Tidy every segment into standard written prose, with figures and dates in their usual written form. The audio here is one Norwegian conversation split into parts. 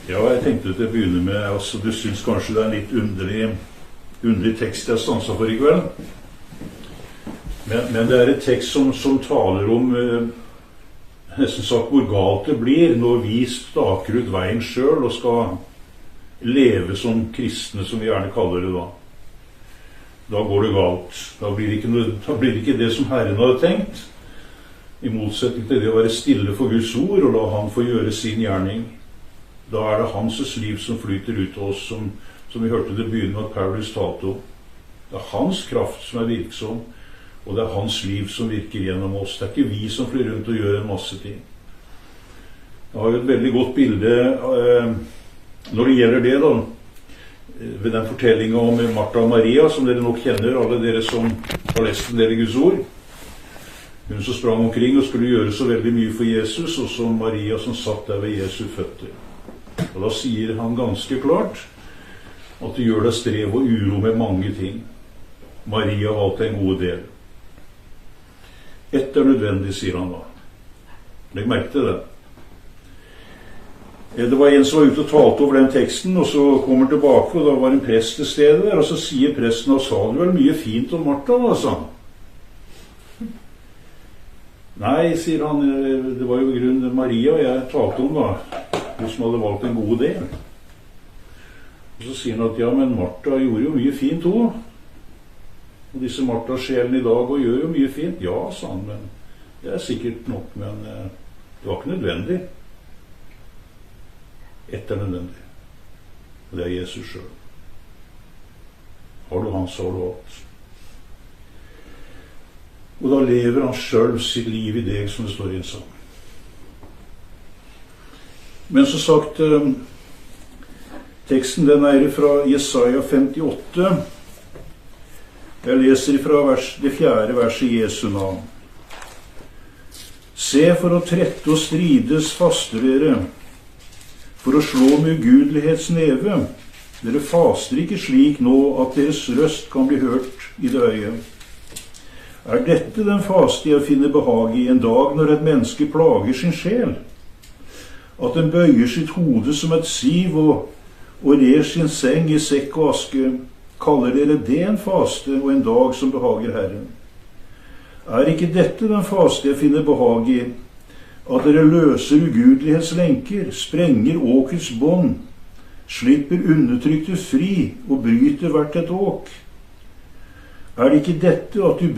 Ja, jeg tenkte til å begynne med, altså du synes kanskje det er en litt underlig tekst jeg stanset for i kveld. Men det er et tekst som taler om nesten sagt hvor galt det blir når vi staker ut veien selv og skal leve som kristne, som vi gjerne kaller det da. Da går det galt. Da blir det ikke det som Herren hadde tenkt, i motsetning til det å være stille for Guds ord og la Han få gjøre sin gjerning. Da er det hans liv som flyter ut av oss, som vi hørte det begynne med at Paulus talte om. Det er hans kraft som er virksom, og det er hans liv som virker gjennom oss. Det er ikke vi som flyr rundt og gjør en masse ting. Jeg har jo et veldig godt bilde når det gjelder det da, ved den fortellingen om Martha og Maria, som dere nok kjenner, alle dere som har lest en del Guds ord. Hun som sprang omkring og skulle gjøre så veldig mye for Jesus, og så Maria som satt der ved Jesu føtter. Og da sier han ganske klart at det gjør deg strev og uro med mange ting. Maria valgte en god del. Ett er nødvendig, sier han da. Legg merke til det. Det var en som var ute og talte over den teksten, og så kommer han tilbake, og da var en prest til stede der, og så sier presten, og sa det vel mye fint om Martha, altså. Nei, sier han, det var jo i grunnen Maria jeg talte om da, hun som hadde valgt en god del. Og så sier han at ja, men Martha gjorde jo mye fint hun. Og disse Martha-sjelen i dag og gjør jo mye fint. Ja, sa han, men det er sikkert nok, men det var ikke nødvendig. Ett er nødvendig. Og det er Jesus selv. Har du han, så har du alt. Og da lever han selv sitt liv i deg, som det står i en sang. Men som sagt, teksten den er fra Jesaja 58. Jeg leser fra det 4. verset i Jesu navn. Se, for å trette og strides faster dere, for å slå med ugudelighetsneve. Dere faster ikke slik nå at deres røst kan bli hørt i det øye. Er dette den faste jeg finner behag i en dag når et menneske plager sin sjel? At den bøyer sitt hode som et siv og rer sin seng i sekk og aske, kaller dere det en faste og en dag som behager Herren? Er ikke dette den faste jeg finner behag i, at dere løser ugudelighetslenker, sprenger åkers bånd, slipper undertrykte fri og bryter hvert et åk? Er det ikke dette at du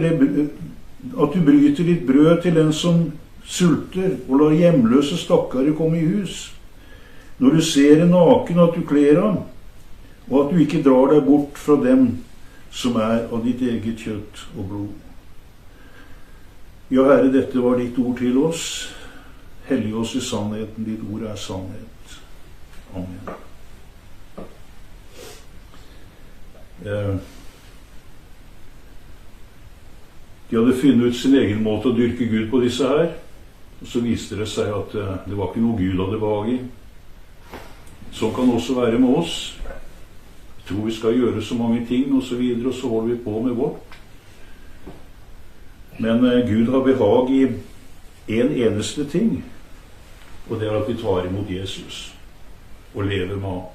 bryter ditt brød til den som sulter, og lar hjemløse stakkare komme i hus? Når du ser en naken, at du kler ham, og at du ikke drar deg bort fra dem som er av ditt eget kjøtt og blod. Ja, Herre, dette var ditt ord til oss. Hellig oss i sannheten. Ditt ord er sannhet. Amen. De hadde funnet ut sin egen måte å dyrke Gud på disse her, og så viste det seg at det var ikke noe Gud hadde behag i. Sånn kan det også være med oss. Jeg tror vi skal gjøre så mange ting, og så videre, og så holder vi på med vårt. Men Gud har behag i en eneste ting, og det er at vi tar imot Jesus og lever med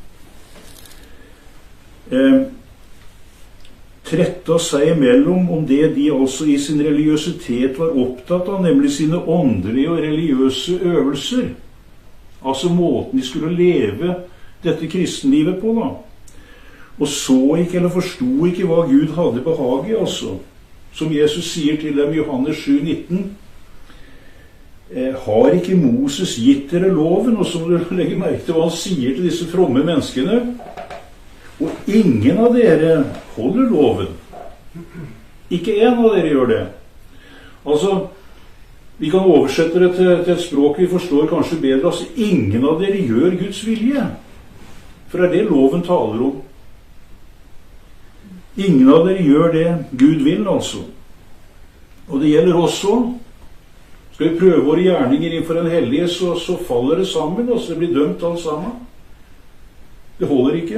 ham. Tretta seg imellom om det de altså i sin religiøsitet var opptatt av, nemlig sine åndelige og religiøse øvelser. Altså måten de skulle leve dette kristenlivet på da. Og så ikke eller forstod ikke hva Gud hadde behag i, altså. Som Jesus sier til dem i Johannes 7,19. Har ikke Moses gitt dere loven? Og så må du legge merke til hva han sier til disse fromme menneskene. Og ingen av dere holder loven. Ikke en av dere gjør det. Altså, vi kan oversette det til et språk vi forstår kanskje bedre. Altså, ingen av dere gjør Guds vilje. For det er det loven taler om. Ingen av dere gjør det Gud vil, altså. Og det gjelder også. Skal vi prøve våre gjerninger innenfor en hellige, så faller det sammen, og så blir dømt alt sammen. Det holder ikke.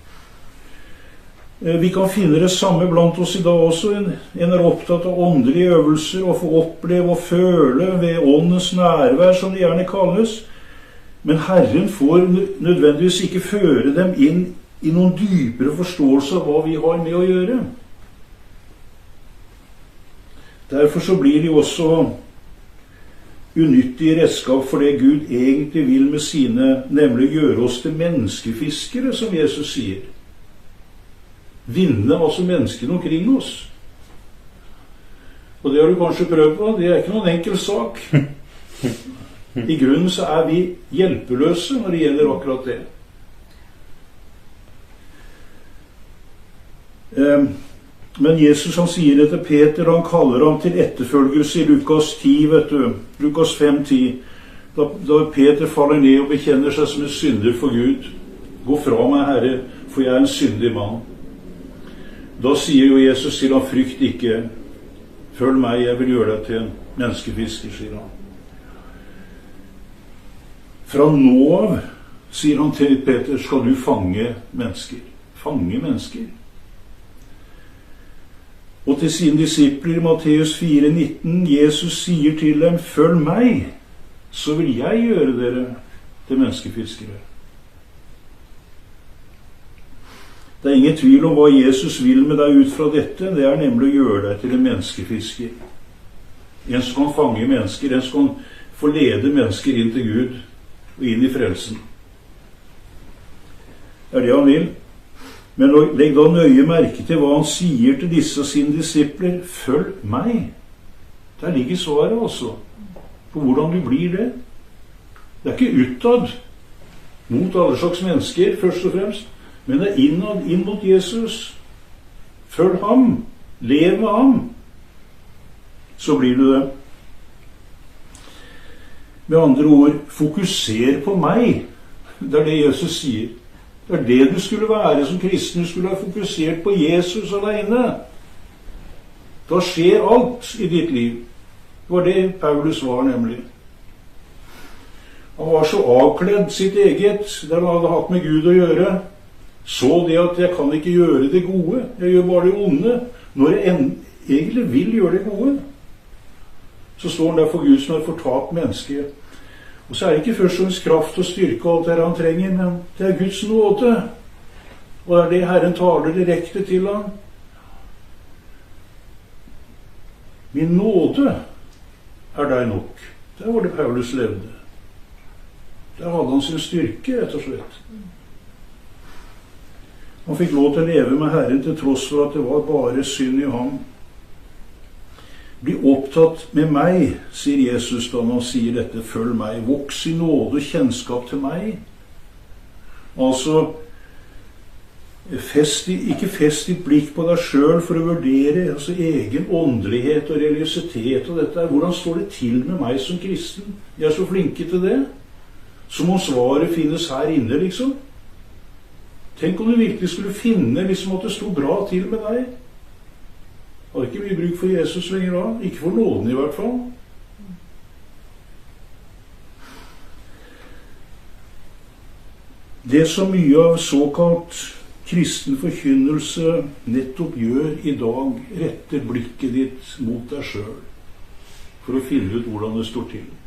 Vi kan finne det samme blant oss i dag også. En er opptatt av åndelige øvelser, og få oppleve og føle ved åndens nærvær, som det gjerne kalles. Men Herren får nødvendigvis ikke føre dem inn i noen dypere forståelse av hva vi har med å gjøre. Derfor så blir de også unyttige redskap for det Gud egentlig vil med sine, nemlig gjøre oss til menneskefiskere, som Jesus sier. Vinne altså menneskene omkring oss. Og det har du kanskje prøvd på, det er ikke noen enkel sak. I grunnen så er vi hjelpeløse når det gjelder akkurat det. Men Jesus han sier det til Peter, han kaller ham til etterfølgelse i Lukas 10, vet du. Lukas 5:10. Da Peter faller ned og bekjenner seg som en synder for Gud. Gå fra meg, Herre, for jeg er en syndig mann. Da sier jo Jesus til ham, frykt ikke. Følg meg, jeg vil gjøre deg til en menneskefisker, sier han. Fra nå av, sier han til Peter, skal du fange mennesker. Fange mennesker. Og til sine disipler i Matteus 4,19, Jesus sier til dem, følg meg, så vil jeg gjøre dere til menneskefiskere. Det er ingen tvil om hva Jesus vil med deg ut fra dette, det er nemlig å gjøre deg til en menneskefisker. En som kan fange mennesker, en som kan få lede mennesker inn til Gud og inn i frelsen. Det er det han vil. Men legg da nøye merke til hva han sier til disse sine disipler. Følg meg. Der ligger svaret altså. På hvordan du blir det. Det er ikke utad mot alle slags mennesker, først og fremst. Men det er innad, inn mot Jesus. Følg ham. Lev med ham. Så blir du det. Med andre ord, fokuser på meg. Det er det Jesus sier. Det er det du skulle være som kristen. Du skulle ha fokusert på Jesus alene. Da skjer alt i ditt liv. Det var det Paulus var, nemlig. Han var så avkledd sitt eget, der han hadde hatt med Gud å gjøre. Så det at jeg kan ikke gjøre det gode. Jeg gjør bare det onde. Når jeg egentlig vil gjøre det gode, så står han der for Gud som et fortapt menneske. Og så er det ikke først og fremst kraft og styrke og alt det han trenger, men det er Guds nåde. Og det er det Herren taler direkte til ham. Min nåde er deg nok. Der var det Paulus levde. Der hadde han sin styrke, rett og slett. Han fikk lov til å leve med Herren til tross for at det var bare synd i ham. Bli opptatt med meg, sier Jesus da han sier dette, følg meg, voks i nåde og kjennskap til meg. Altså, ikke fest ditt blikk på deg selv for å vurdere altså egen åndelighet og religiøsitet og dette. Hvordan står det til med meg som kristen? Jeg er så flinke til det. Som om svaret finnes her inne, liksom. Tenk om du virkelig skulle finne liksom at det sto bra til med deg. Det var ikke mye bruk for Jesus lenger da. Ikke for nåden i hvert fall. Det som mye av såkalt kristen forkynnelse nettopp gjør i dag, retter blikket ditt mot deg selv, for å finne ut hvordan det står til.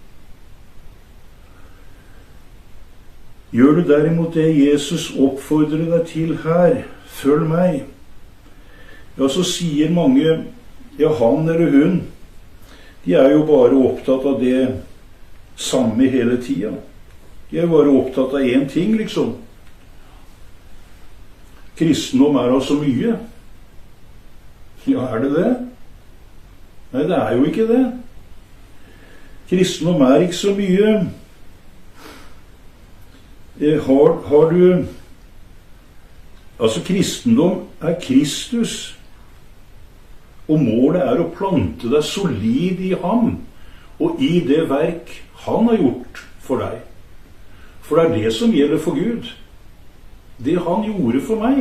Gjør du derimot det Jesus oppfordrer deg til her, følg meg, ja, så sier mange, ja, han eller hun, de er jo bare opptatt av det samme hele tiden. De er bare opptatt av én ting, liksom. Kristendom er altså mye. Ja, er det det? Nei, det er jo ikke det. Kristendom er ikke så mye. Har du... Altså, kristendom er Kristus. Og målet er å plante deg solid i ham, og i det verk han har gjort for deg. For det er det som gjelder for Gud. Det han gjorde for meg.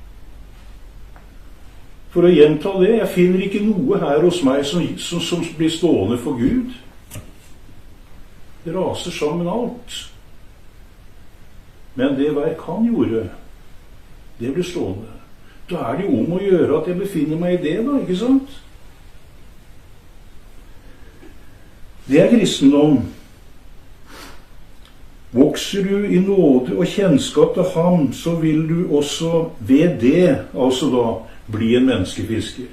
For å gjenta det, jeg finner ikke noe her hos meg som blir stående for Gud. Det raser sammen alt. Men det verk han gjorde, det blir stående. Da er det jo om å gjøre at jeg befinner meg i det da, ikke sant? Det er kristendom. Vokser du i nåde og kjennskap til ham, så vil du også ved det, altså da, bli en menneskefisker.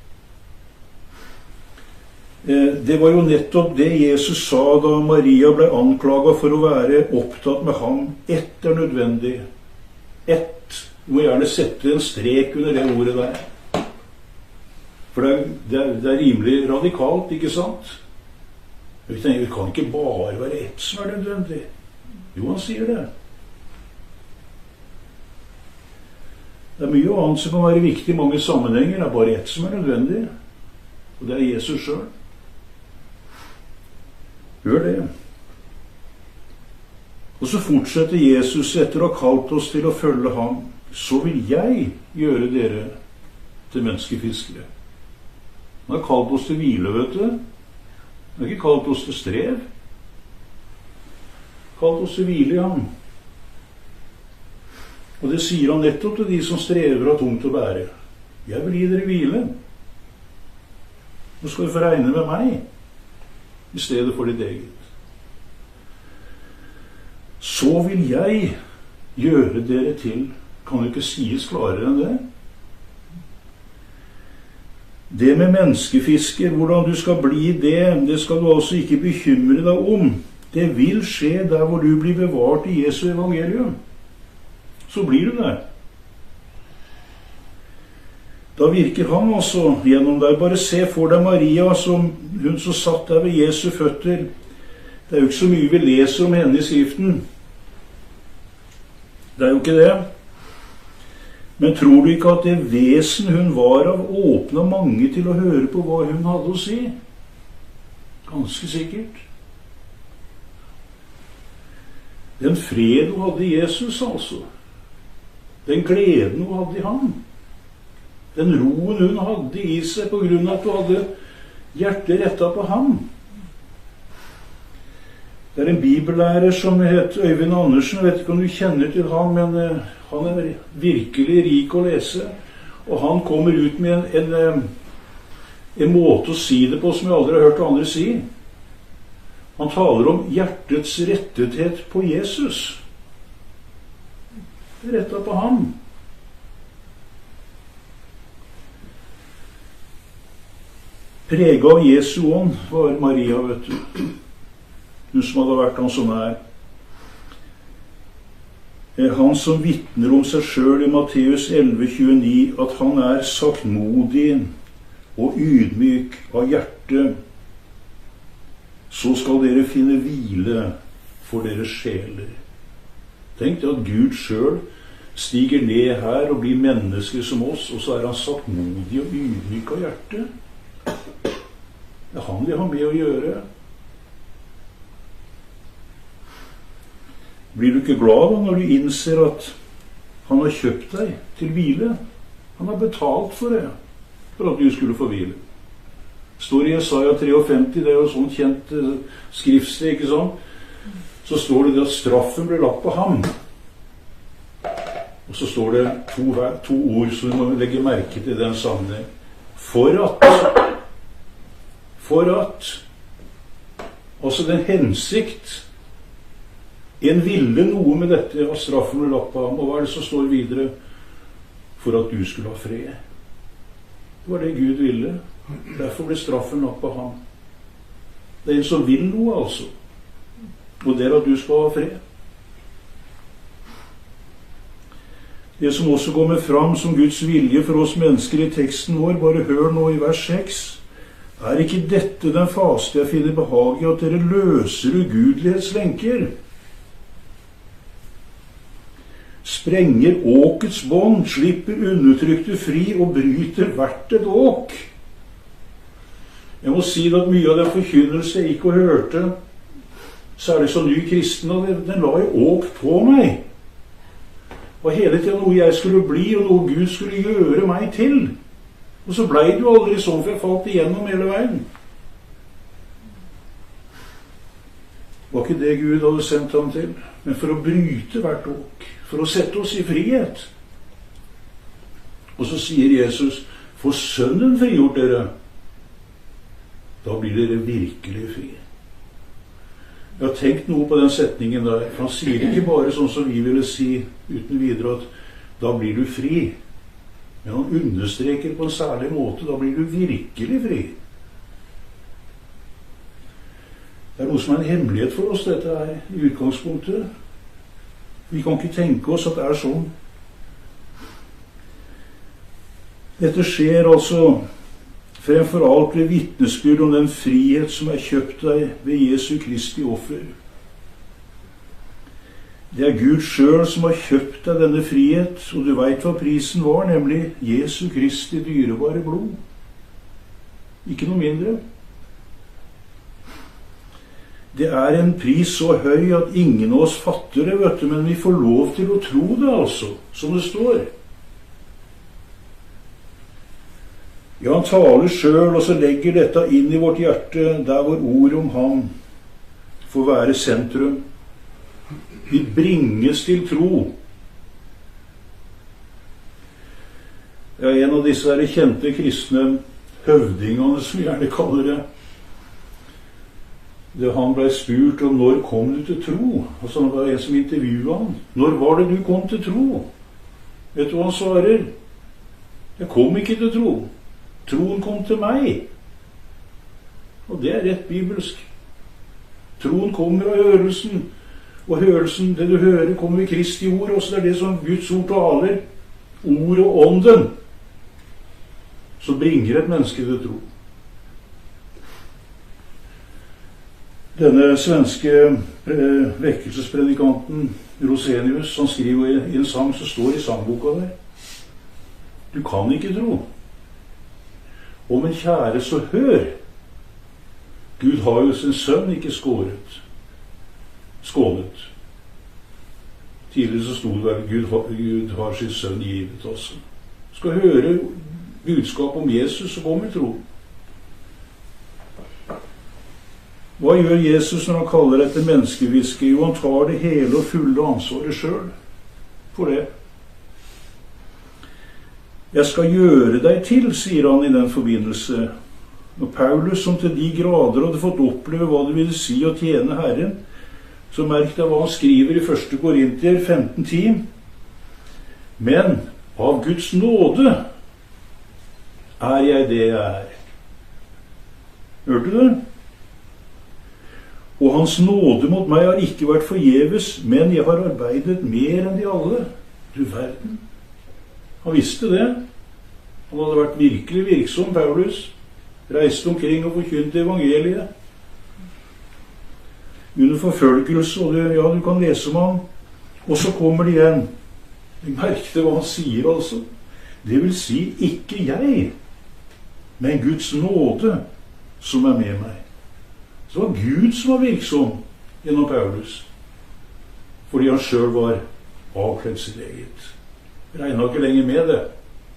Det var jo nettopp det Jesus sa da Maria ble anklaget for å være opptatt med ham. Ett er nødvendig. Ett. Du må gjerne sette en strek under det ordet der. For det er rimelig radikalt, ikke sant? Vi tenker, det kan ikke bare være ett som er nødvendig. Jo, han sier det. Det er mye annet som kan være viktig i mange sammenhenger. Det er bare ett som er nødvendig. Og det er Jesus selv. Hør det. Og så fortsetter Jesus etter å ha kalt oss til å følge ham. Så vil jeg gjøre dere til menneskefiskere. Han har kalt oss til hvile, vet du. Han har ikke kalt oss til strev. Kalt oss til hvile i ham. Og det sier han nettopp til de som strever og har tungt å bære. Jeg vil gi dere hvile. Nå skal du få regne med meg i stedet for ditt eget. Så vil jeg gjøre dere til. Kan det ikke sies klarere enn det? Det med menneskefisker, hvordan du skal bli det, det skal du altså ikke bekymre deg om. Det vil skje der hvor du blir bevart i Jesu evangelium. Så blir du der. Da virker han altså gjennom deg. Bare se for deg Maria, som hun som satt der ved Jesu føtter. Det er jo ikke så mye vi leser om henne i Skriften. Det er jo ikke det. Men tror du ikke at det vesen hun var av, åpnet mange til å høre på hva hun hadde å si? Ganske sikkert. Den fred hun hadde i Jesus, altså. Den gleden hun hadde i ham. Den roen hun hadde i seg på grunn av at hun hadde hjertet rettet på ham. Det er en bibellærer som heter Øyvind Andersen. Jeg vet ikke om du kjenner til ham, men han er virkelig rik å lese. Og han kommer ut med en måte å si det på som jeg aldri har hørt andre si. Han taler om hjertets rettethet på Jesus. Det er rettet på ham. Preget av Jesu ånd var Maria, vet du. Hun som hadde vært han så nær. Han som vittner om seg selv i Matteus 11,29, at han er saktmodig og ydmyk av hjerte. Så skal dere finne hvile for deres sjeler. Tenk deg at Gud selv stiger ned her og blir mennesker som oss, og så er han saktmodig og ydmyk av hjerte. Det er han vi har med å gjøre. Blir du ikke glad da når du innser at han har kjøpt deg til hvile? Han har betalt for det, for at du skulle få hvile. Står i Jesaja 53, det er jo sånn kjent skriftsted, ikke sant? Så står det at straffen ble lagt på ham. Og så står det to ord som du må legge merke til den sammenheng. For at, altså den hensikt, en ville noe med dette, at straffen ble lagt på ham. Og hva er det som står videre? For at du skulle ha fred. Det var det Gud ville. Derfor ble straffen lagt på ham. Det er en som vil noe, altså. Og det er at du skal ha fred. Det som også kommer fram som Guds vilje for oss mennesker i teksten vår, bare hør nå i vers 6. Er ikke dette den faste jeg finner behag i, at dere løser ugudelighetslenker? Sprenger åkets bånd, slipper undertrykte fri og bryter hvert et åk. Jeg må si at mye av den forkynnelse jeg gikk og hørte, særlig som ny kristen, den la jo åk på meg. Og hele tiden noe jeg skulle bli, og noe Gud skulle gjøre meg til. Og så ble det jo aldri sånn, for jeg falt igjennom hele veien. Det var ikke det Gud hadde sendt ham til, men for å bryte hvert åk, for å sette oss i frihet. Og så sier Jesus, for Sønnen frigjort dere, da blir dere virkelig fri. Jeg har tenkt noe på den setningen der. For han sier ikke bare sånn som vi ville si uten videre at da blir du fri. Men han understreker på en særlig måte, da blir du virkelig fri. Det er noe som er en hemmelighet for oss, dette er i utgangspunktet. Vi kan ikke tenke oss at det er sånn. Dette skjer altså fremfor alt ved vitnesbyrd om den frihet som er kjøpt deg ved Jesu Kristi offer. Det er Gud selv som har kjøpt deg denne frihet, og du vet hva prisen var, nemlig Jesu Kristi dyrebare blod. Ikke noe mindre. Det er en pris så høy at ingen av oss fatter det, vet du, men vi får lov til å tro det, altså, som det står. Ja, han taler selv, og så legger dette inn i vårt hjerte, der hvor ord om ham får være sentrum. Vi bringes til tro. Ja, en av disse kjente kristne høvdingene, som vi gjerne kaller det, han ble spurt om når kom du til tro. Altså det var en som intervjuet han. Når var det du kom til tro? Vet du hva han svarer? Jeg kom ikke til tro. Troen kom til meg. Og det er rett bibelsk. Troen kommer av hørelsen. Og hørelsen, det du hører, kommer i Kristi ord. Også det er det som Guds ord taler. Ord og ånden. Så bringer et menneske til tro. Denne svenske vekkelsespredikanten Rosenius, han skriver i en sang som står i sangboka der. Du kan ikke tro. Om en kjære så hør. Gud har jo sin sønn ikke skålet. Tidligere så sto det at Gud har sin sønn givet også. Skal høre budskap om Jesus, så kommer tro. Hva gjør Jesus når han kaller dette menneskeviske? Jo, han tar det hele og fulle ansvaret selv for det. Jeg skal gjøre deg til, sier han i den forbindelse. Og Paulus, som til de grader hadde fått oppleve hva det ville si å tjene Herren, så merk deg hva han skriver i 1. Korintier 15:10. Men av Guds nåde er jeg det jeg er. Hørte du det? Og hans nåde mot meg har ikke vært forgjeves, men jeg har arbeidet mer enn de alle. Du verden. Han visste det. Han hadde vært virkelig virksom, Paulus. Reiste omkring og forkynte evangeliet. Under forfølgelse, og du kan lese om ham. Og så kommer det igjen. Jeg merkte hva han sier, altså. Det vil si, ikke jeg, men Guds nåde som er med meg. Så det var Gud som var virksom gjennom Paulus, fordi han selv var avkledd sitt eget. Regnet ikke lenger med det.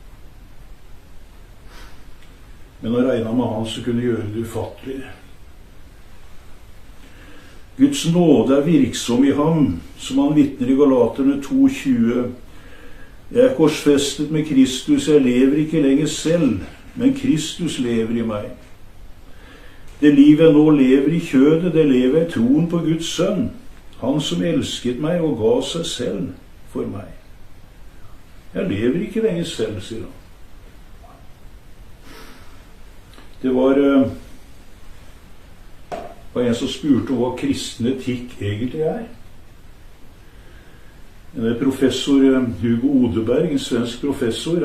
Men å regne med han som kunne gjøre det ufattelig. Guds nåde er virksom i ham, som han vitner i Galaterne 2:20. Jeg er korsfestet med Kristus, jeg lever ikke lenger selv, men Kristus lever i meg. Det liv jeg nå lever i kjødet, det lever jeg i troen på Guds sønn, han som elsket meg og ga seg selv for meg. Jeg lever ikke lenger selv, sier han. Det var en som spurte om hva kristen etikk egentlig er. En professor Hugo Odeberg, en svensk professor,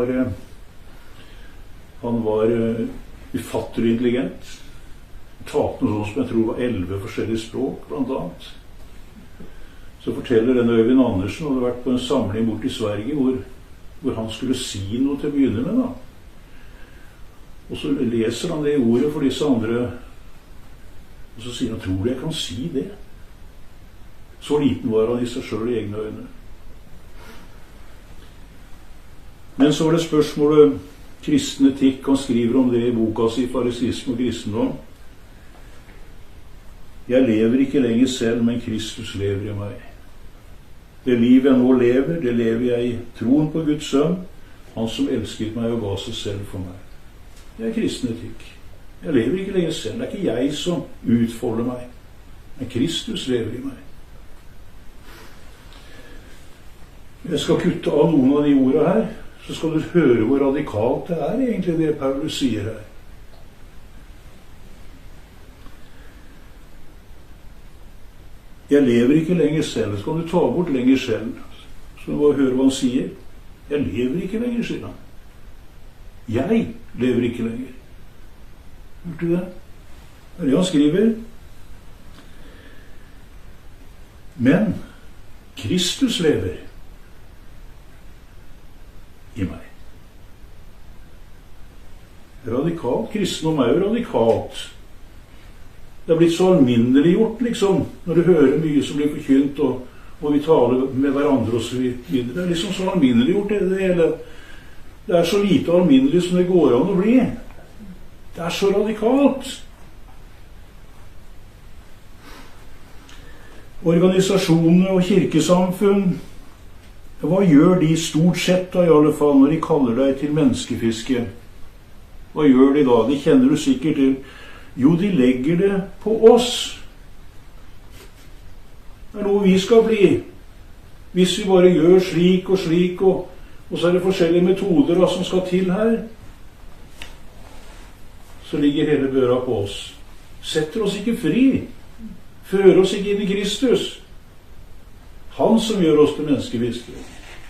han var ufattelig intelligent. Talte noe sånt som jeg tror var 11 forskjellige språk, blant annet. Så forteller denne Øyvind Andersen, hadde vært på en samling bort i Sverige, hvor han skulle si noe til å begynne med, da. Og så leser han det i ordet for disse andre, og så sier han, tror du jeg kan si det? Så liten var han i seg selv i egne øyne. Men så var det spørsmålet kristen etikk. Han skriver om det i boka si Farisisme og kristendom. Jeg lever ikke lenger selv, men Kristus lever i meg. Det liv jeg nå lever, det lever jeg i troen på Guds sønn, han som elsket meg og ga seg selv for meg. Det er kristen etikk. Jeg lever ikke lenger selv. Det er ikke jeg som utfolder meg. Men Kristus lever i meg. Jeg skal kutte av noen av de ordene her, så skal du høre hvor radikalt det er egentlig det Paulus sier her. Jeg lever ikke lenger selv. Så kan du ta bort lenger selv. Så du bare høre hva han sier. Jeg lever ikke lenger, sier han. Jeg lever ikke lenger. Hørte du det? Det er det han skriver. Men Kristus lever i meg. Radikalt. Kristendom er jo radikalt. Det er blitt så alminneliggjort, liksom, når du hører mye som blir forkynt, og vi taler med hverandre og så videre. Det er liksom så alminneliggjort, det hele. Det er så lite alminnelig som det går an å bli. Det er så radikalt. Organisasjoner og kirkesamfunn, hva gjør de stort sett da, i alle fall, når de kaller deg til menneskefiske? Hva gjør de da? Det kjenner du sikkert til. Jo, de legger det på oss. Det er noe vi skal bli. Hvis vi bare gjør slik og slik, og så er det forskjellige metoder som skal til her, så ligger hele børa på oss. Setter oss ikke fri. Fører oss ikke inn i Kristus. Han som gjør oss til menneskefiskere.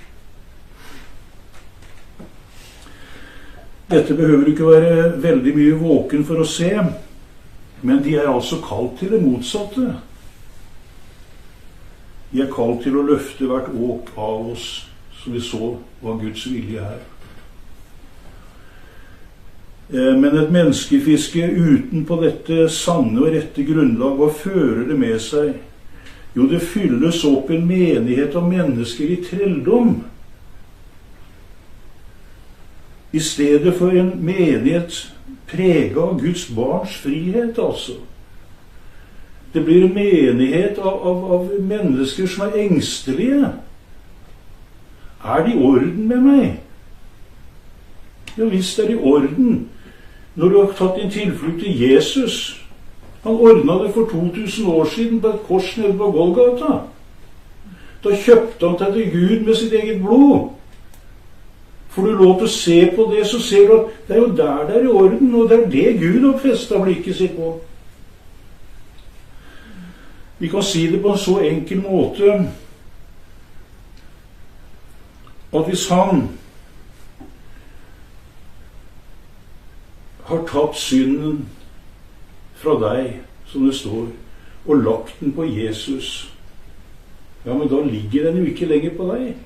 Dette behøver du ikke være veldig mye våken for å se, men de er altså kalt til det motsatte. De er kalt til å løfte hvert åk av oss, som vi så var Guds vilje her. Men et menneskefiske uten på dette sanne og rette grunnlag, hva fører det med seg? Jo, det fylles opp en menighet av mennesker i trelldom. I stedet for en menighet preget av Guds barns frihet, altså. Det blir en menighet av mennesker som er engstelige. Er det i orden med meg? Ja, visst er det i orden. Når du har tatt din tilflukt til Jesus. Han ordnet det for 2000 år siden på et kors nede på Golgata. Da kjøpte han deg til Gud med sitt eget blod. Får du lov til å se på det, så ser du at det er jo der det er i orden, og det er det Gud har festet blikket sitt på. Vi kan si det på en så enkel måte at hvis han har tatt synden fra deg, som det står, og lagt den på Jesus, ja, men da ligger den jo ikke lenger på deg.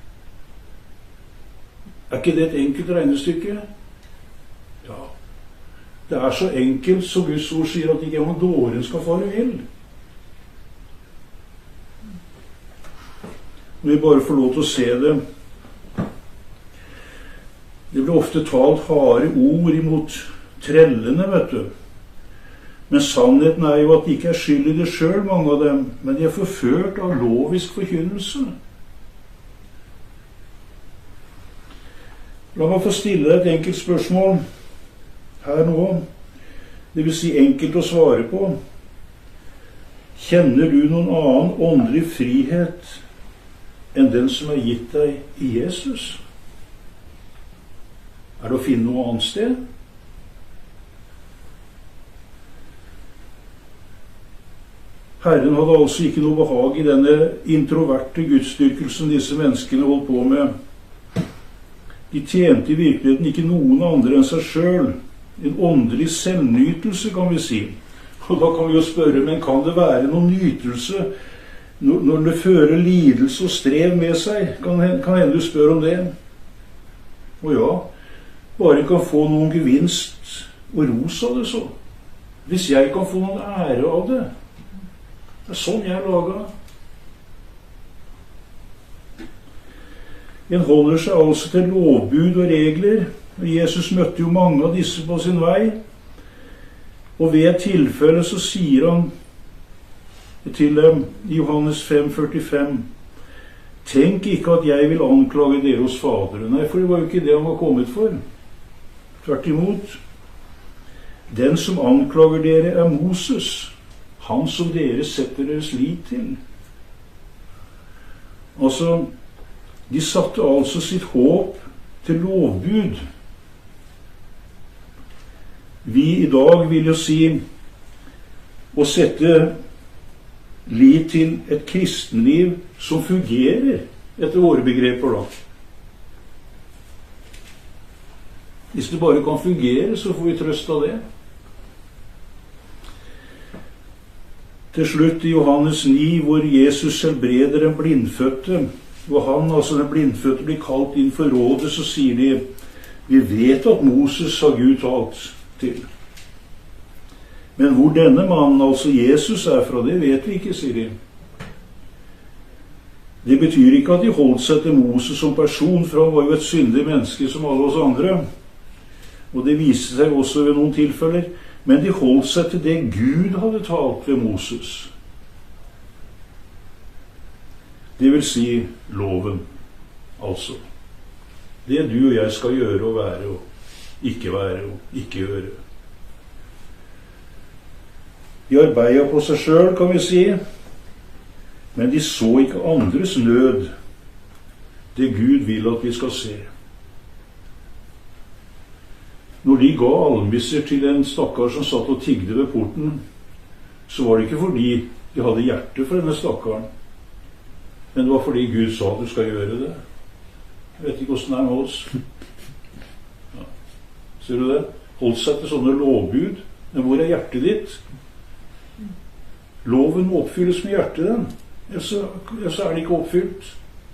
Er ikke det et enkelt regnestykke? Ja. Det er så enkelt så Guds ord sier at ikke om dåren skal fare vill. Når vi bare får lov til å se det. Det blir ofte talt harde ord imot trellene, vet du. Men sannheten er jo at de ikke er skyld i det selv, mange av dem, men de er forført av lovisk forkynnelse. La meg få stille deg et enkelt spørsmål her nå. Det vil si enkelt å svare på. Kjenner du noen annen åndelig frihet enn den som er gitt deg i Jesus? Er det å finne noe annet sted? Herren hadde altså ikke noe behag i denne introverte gudsdyrkelsen disse menneskene holdt på med. De tjente i virkeligheten ikke noen andre enn seg selv. En åndelig selvnytelse, kan vi si. Og da kan vi jo spørre, men kan det være noen nytelse når det fører lidelse og strev med seg? Kan hende du spør om det? Og ja, bare kan få noen gevinst og ros av det så. Hvis jeg kan få noen ære av det. Det er sånn jeg er laget. En holder seg altså til lovbud og regler. Jesus møtte jo mange av disse på sin vei. Og ved et tilfelle så sier han til dem i Johannes 5,45: Tenk ikke at jeg vil anklage dere hos Faderen. Nei, for det var jo ikke det han var kommet for. Tvert imot. Den som anklager dere er Moses, Han som dere setter deres lit til. Altså, de satte altså sitt håp til lovbud. Vi i dag vil jo si å sette lit til et kristenliv som fungerer etter våre begreper da. Hvis det bare kan fungere, så får vi trøst av det. Til slutt i Johannes 9, hvor Jesus helbreder den blindfødte, hvor han, altså den blindfødte, blir kalt inn for rådet, så sier de, vi vet at Moses har Gud talt til. Men hvor denne mannen, altså Jesus, er fra, det vet vi ikke, sier de. Det betyr ikke at de holdt seg til Moses som person, for han var jo et syndig menneske som alle oss andre. Og det viste seg også ved noen tilfeller. Men de holdt seg til det Gud hadde talt ved Moses. Det vil si loven, altså. Det du og jeg skal gjøre og være og ikke gjøre. De arbeidet på seg selv, kan vi si, men de så ikke andres nød, det Gud vil at vi skal se. Når de ga almisser til en stakkar som satt og tigde ved porten, så var det ikke fordi de hadde hjerte for denne stakkaren, men det var fordi Gud sa at du skal gjøre det. Jeg vet ikke hvordan det er med oss. Ja. Ser du det? Hold seg til sånne lovbud. Men hvor er hjertet ditt? Loven må oppfylles med hjertet, den. Så er det ikke oppfylt.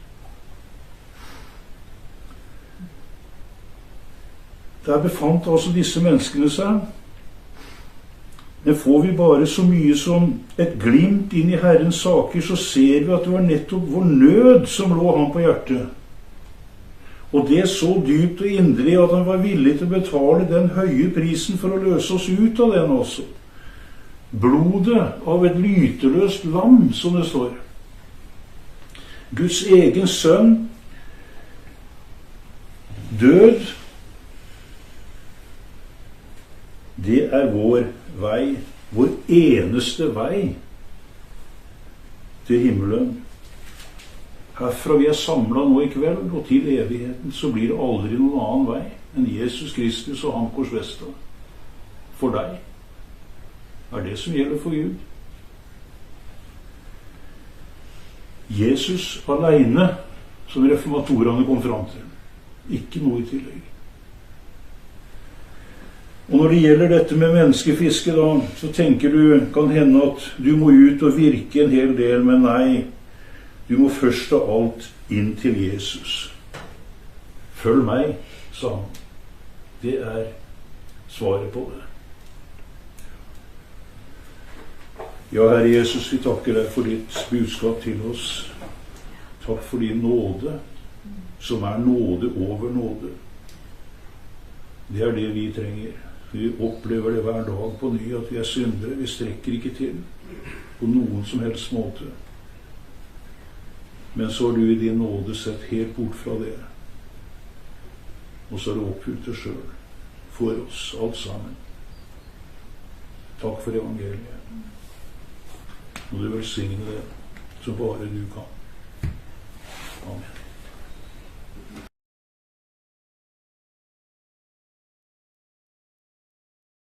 Der befant altså disse menneskene seg. Men får vi bare så mye som et glimt inn i Herrens saker, så ser vi at det var nettopp vår nød som lå ham på hjertet. Og det så dypt og inderlig at han var villig til å betale den høye prisen for å løse oss ut av den også. Blodet av et lyteløst lam, som det står. Guds egen sønn, død, det er vår vei, vår eneste vei til himmelen. Herfra vi er samlet nå i kveld og til evigheten, så blir det aldri noen annen vei enn Jesus Kristus og han korsfestet. For deg er det som gjelder for Gud. Jesus alene, som reformatorene kom fram til. Ikke noe i tillegg. Og når det gjelder dette med menneskefiske da, så tenker du, kan hende at du må ut og virke en hel del, men nei, du må først av alt inn til Jesus. Følg meg, sa han. Det er svaret på det. Ja, Herre Jesus, vi takker deg for ditt budskap til oss. Takk for din nåde, som er nåde over nåde. Det er det vi trenger. Vi opplever det hver dag på ny, at vi er syndere. Vi strekker ikke til på noen som helst måte. Men så har du i din nåde sett helt bort fra det. Og så har du oppfylt det selv for oss, alt sammen. Takk for evangeliet. Og du velsigne det som bare du kan. Amen.